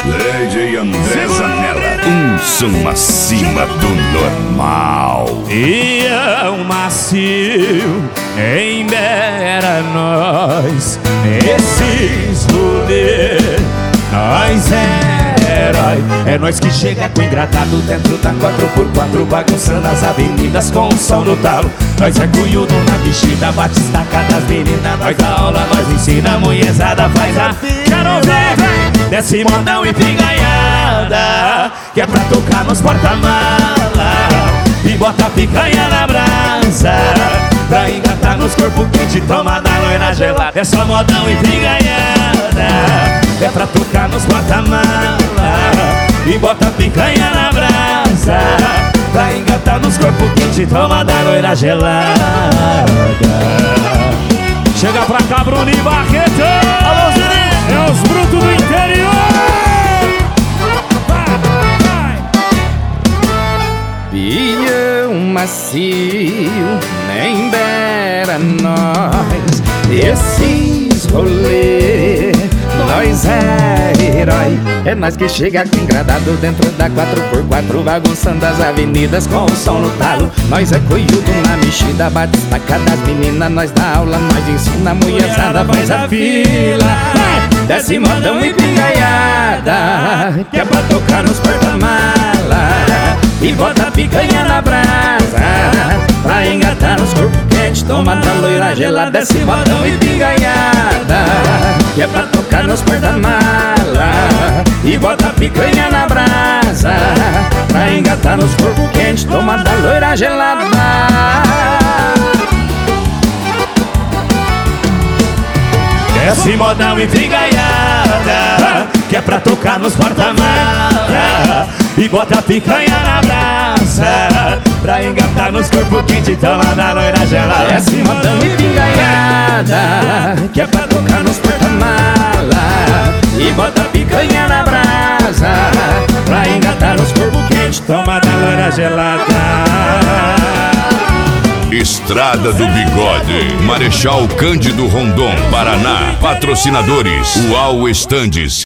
DJ André Zanella, um som acima do normal. E é um macio embera nós nesses rolês. Nós é herói, é nós que chega com engradado dentro da 4x4, bagunçando as avenidas com o som no talo. Nós é cunhudo na vestida, bate estaca das meninas. Nós dá aula, nós ensina, a mulherzada faz a... Quero ver, vem, desce modão e picanhada, que é pra tocar nos porta-mala e bota a picanha na brasa, pra engatar nos corpos quente, toma da loira gelada. É só modão e picanhada, é pra tocar nos porta-mala e bota a picanha na brasa, pra engatar nos corpos quente, toma da loira gelada. Chega pra cá, Bruno e Barreto. Alô, Zirinho. É os brutos do interior. Pilhão macio, nem dera nós esses rolê. Nós é herói, é nós que chega com engradado dentro da 4x4, bagunçando as avenidas com o som no talo. Nós é coiudo na mexida, bate estaca das meninas. Nós dá aula, nós ensina, a mulherzada faz a fila. Desce modão e pingaiada, que é pra tocar nos porta-mala e bota a picanha na brasa, pra engatar nos corpos quentes, toma da loira gelada. Desce modão e pingaiada, que é pra tocar nos porta-mala e bota a picanha na brasa, pra engatar nos corpos quentes, toma da loira gelada. Desce modão e pingaiada, que é pra tocar nos porta-mala e bota a picanha na brasa, pra engatar nos corpos quentes, toma da loira gelada. Desce modão e pingaiada, que é pra tocar nos porta-mala e bota a picanha na brasa, pra engatar nos corpos quentes, toma da loira gelada. Estrada do Bigode, Marechal Cândido Rondon, Paraná. Patrocinadores: UAU Estandes.